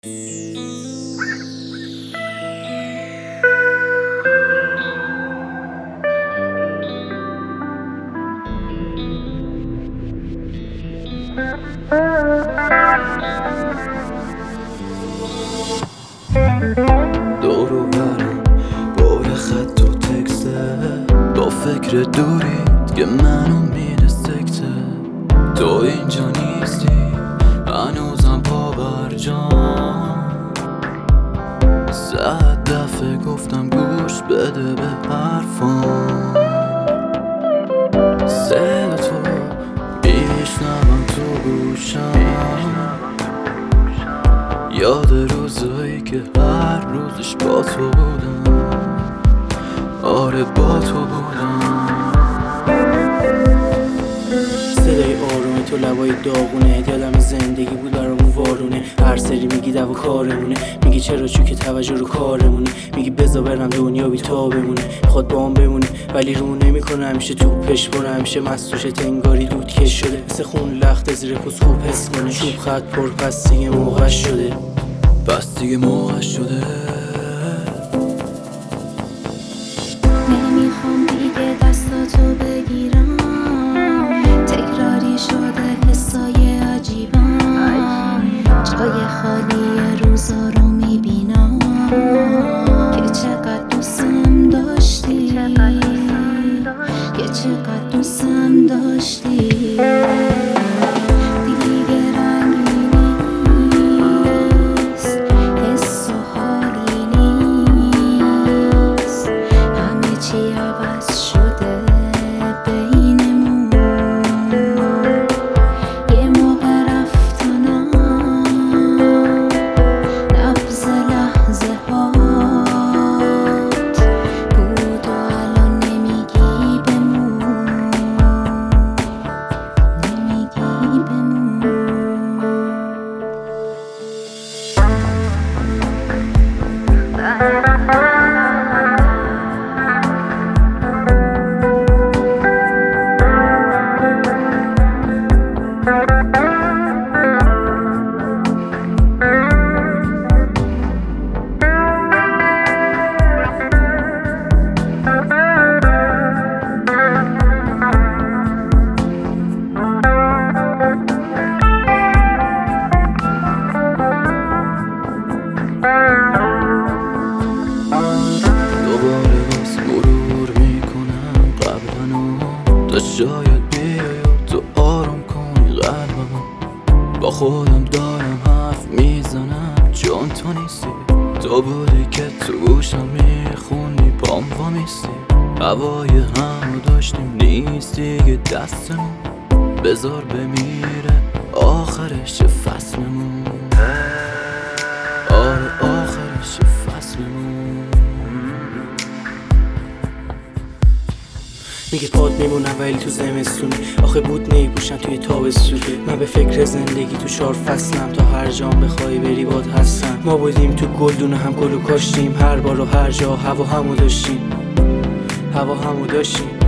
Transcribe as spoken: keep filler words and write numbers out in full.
دورو برم با یه خط و تکسته، با فکر دورید که منو میده سکته. تو اینجا نیستی هنوزم پا برجام، صد دفعه گفتم گوش بده به حرفام. صدا تو میشنوم تو گوشم، یاد روزایی که هر روزش با تو بودم. آره با تو بودم. صدای آروم تو، لبای داغونه، دلم زندگی بود برامون وارونه. هر سری میگی دو کارمونه، میگی چرا چون که توجه رو کارمونه. میگی بذار برم دنیا بی تا بمونه، میخواد با هم بمونه ولی رو نمیکنه. همیشه تو پشمونه، همیشه مستوشه تنگاری دود کش شده. مثل خون لخت زیر پوست خوب حس کنه. چوب خط پر پس دیگه موقع شده، پس دیگه موقع شده. نمیخوام دیگه دستاتو بگیرم، تکراری شده حسای عجیبم. جای خالی روزا رو میبینم که چقدر دوستم داشتی، که چقدر دوستم داشتی. دوباره باز مرور میکنم قبلنو، تا شاید بیای و تو آروم کنی قلبمو. با خودم دارم حرف میزنم چون تو نیستی. تو بودی که تو گوشم میخوندی پام و میستی. هوای همو داشتیم نیستی که دستمون. بذار بمیره آخرش فصلمون. آره آخرش فصلمون. میگه پاد میمونم ولی تو زمستونه. آخه بود نیپوشم توی تابستونه. من به فکر زندگی تو چهار فصلم، تا هر جام بخوای بری باد هستم. ما بودیم تو گلدونه هم گلو کاشتیم، هر بار و هر جا هوا همو داشتیم، هوا همو داشتیم.